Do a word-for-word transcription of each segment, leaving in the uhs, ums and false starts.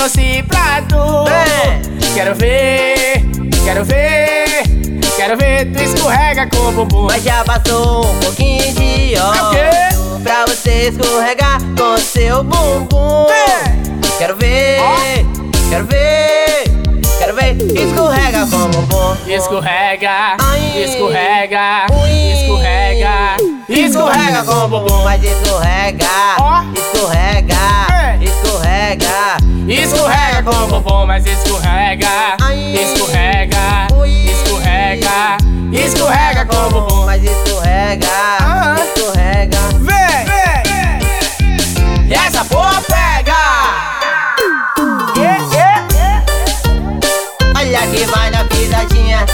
doce pra tu. Vem. Quero ver, quero ver, quero ver tu escorrega com o bumbum. Mas já passou um pouquinho de óleo pra você escorregar com seu bumbum. Vem. Quero ver, oh. quero ver, quero ver, escorrega com o bumbum. Escorrega, Ai. escorrega, Ui. escorrega, escorrega com o bumbum. Mas escorrega, Oh. escorrega, Ei. escorrega, Escorrega com o bumbum, mas escorrega, Ai. escorrega, Ui. escorrega, escorrega com o bumbum. mas escorrega, Ah. escorrega. Vem, vem, e essa porra pega. Yeah, yeah, yeah. Olha que vai na pisadinha.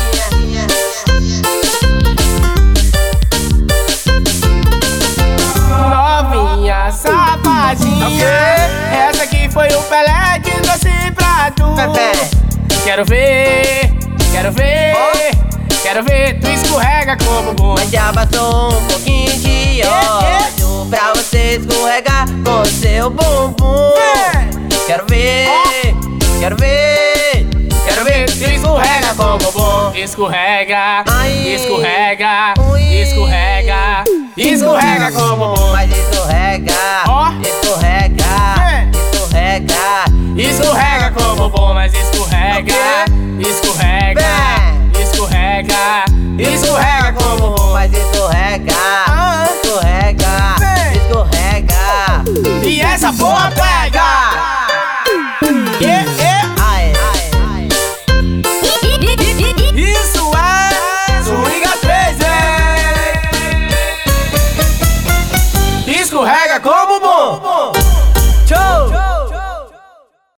Novinha, safadinha, essa aqui foi o Pelé que trouxe pra tu. Quero ver, quero ver, quero ver tu escorrega com o bumbum. Mas já passou um pouquinho de óleo pra você escorregar com seu bumbum. Quero ver, quero ver, Quero ver tu escorrega com o bumbum. Escorrega, Ai. escorrega, Ui. escorrega, escorrega com o bumbum. mas escorrega, Ó. escorrega, Vem. escorrega. Escorrega com o bumbum, mas escorrega, escorrega, escorrega, escorrega com o bumbum. Mas escorrega, Ah. escorrega, Vem. escorrega. E essa porra pega.